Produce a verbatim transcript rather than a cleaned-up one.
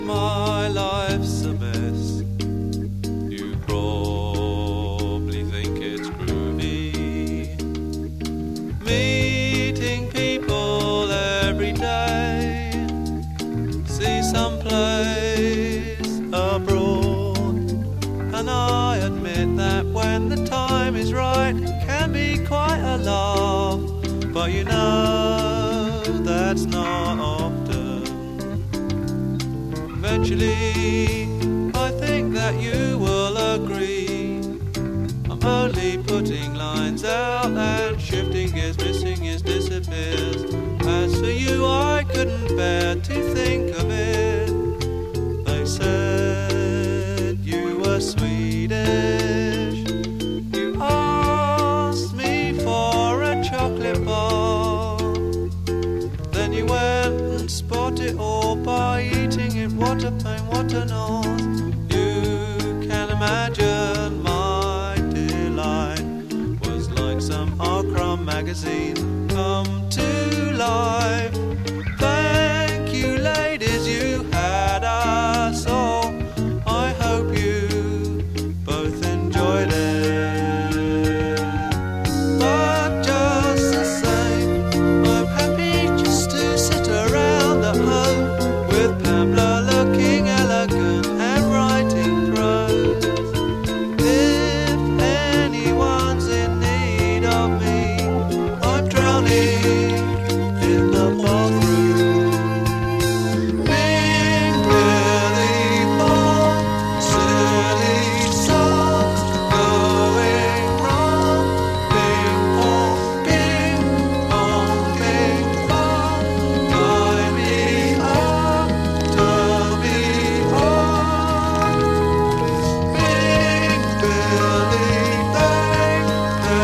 My life's a mess. You probably think it's groovy, meeting people every day, see some place abroad. And I admit that when the time is right, it can be quite a laugh. But you know that's not often. Eventually, I think that you will agree. I'm only putting lines out and shifting gears, missing is disappears. As for you, I couldn't bear to think of it. They said you were Swedish. You asked me for a chocolate bar. Then you went and spot it all by eating it. What a pain, what an oath. You can imagine my delight was like some R-Crumb magazine come to life. Thank you, ladies, you had us all. I hope you both enjoyed it. But just the same, I'm happy just to sit around at home with Pamela looking elegant and writing prose. If anyone's in need of me, I'm drowning in the bathroom. Bing, Billy Bob, silly song going wrong. Bing bong, bing bong, bing bong. Tie me up, turn me on. Bing, Billy